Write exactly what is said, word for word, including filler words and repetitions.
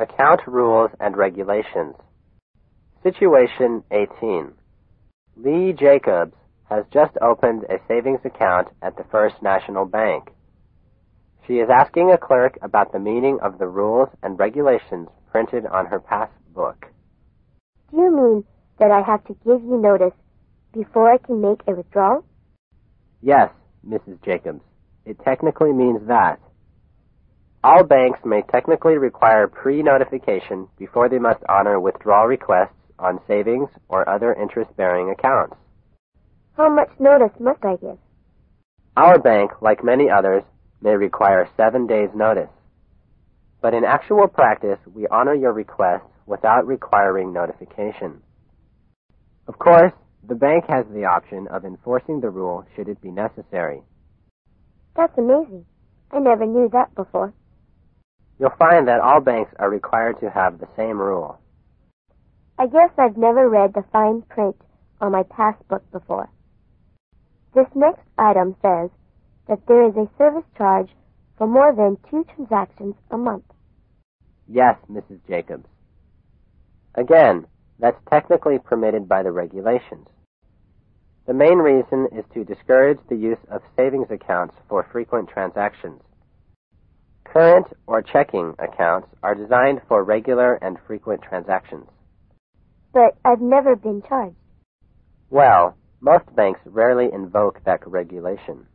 Account Rules and Regulations. Situation eighteen. Lee Jacobs has just opened a savings account at the First National Bank. She is asking a clerk about the meaning of the rules and regulations printed on her passbook. Do you mean that I have to give you notice before I can make a withdrawal? Yes, Missus Jacobs. It technically means that. All banks may technically require pre-notification before they must honor withdrawal requests on savings or other interest-bearing accounts. How much notice must I give? Our bank, like many others, may require seven days' notice. But in actual practice, we honor your request without requiring notification. Of course, the bank has the option of enforcing the rule should it be necessary. That's amazing. I never knew that before. You'll find that all banks are required to have the same rule. I guess I've never read the fine print on my passbook before. This next item says that there is a service charge for more than two transactions a month. Yes, Missus Jacobs. Again, that's technically permitted by the regulations. The main reason is to discourage the use of savings accounts for frequent transactions. Current or checking accounts are designed for regular and frequent transactions. But I've never been charged. Well, most banks rarely invoke that regulation.